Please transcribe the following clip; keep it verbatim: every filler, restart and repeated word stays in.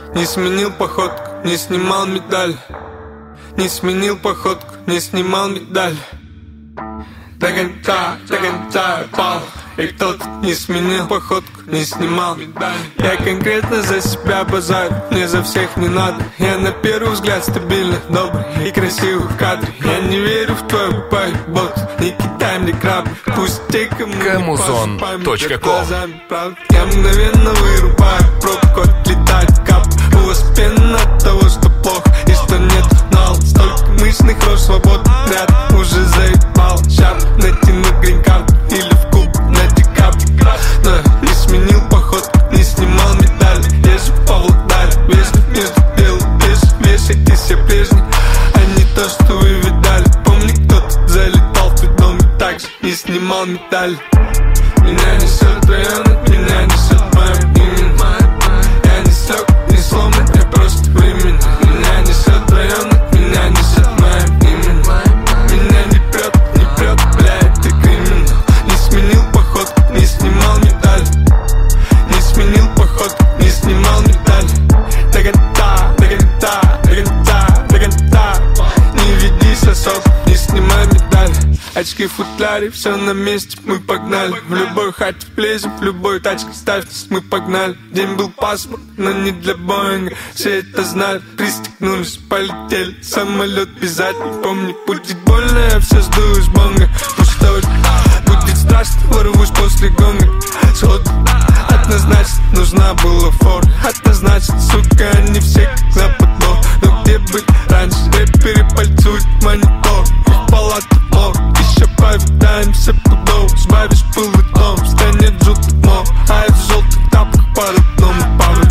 Не сменил походку, не снимал медаль. Не сменил походку, не снимал медаль. До конца, до конца я пал. И кто-то не сменил походку, не снимал медаль. Я конкретно за себя базарю, мне за всех не надо. Я на первый взгляд стабильно, добрый и красивый в кадре. Я не верю в твою бот, не кидай мне краб. Пусть те, кому Камузон точка ком. Я мгновенно вырубаю пробку, отлетает кап. У вас пена от того, что плохо и что нет нал. Столько мышных рож, свободный ряд уже заебал. Щап натяну грин-карт или в куб на декап. Но не сменил походку, не снимал медаль. Я же повладарь, вежлив между дел. Вешайте все прежние, а не то, что вы видали. Помни, кто-то залетал в твой дом и так же не снимал медаль. Меня несет район, меня несет моим именем. Я не слег, не сломан, я просто временно. Меня несет район, меня несет моим именем. Меня не прет, не прет, бля, это криминал. Не сменил походку, не снимал медаль. Не сменил походку, не снимал медаль. До конца, до конца, до конца, до конца. Не ведись особо, не снимай медаль. Очки в футляре, все на месте, мы погнали. В любой хате влезем, в любой тачке ставьтесь, мы погнали. День был пасмурный, но не для Боинга. Все это знали, пристегнулись, полетели. Самолет обязательно, помни, будет больно, я все сдую из бонга. Пусть дождь, будет страшно, ворвусь после гонга. Сходу, однозначно, нужна была фора. Однозначно, сука, они все как на подбор. Но где быть раньше, рэперы пальцуют монитор. В палату мор, еще повидаемся пудов. Сбавишь пыл и том, станет жутко дно. А я в желтых тапках по родному Павлу.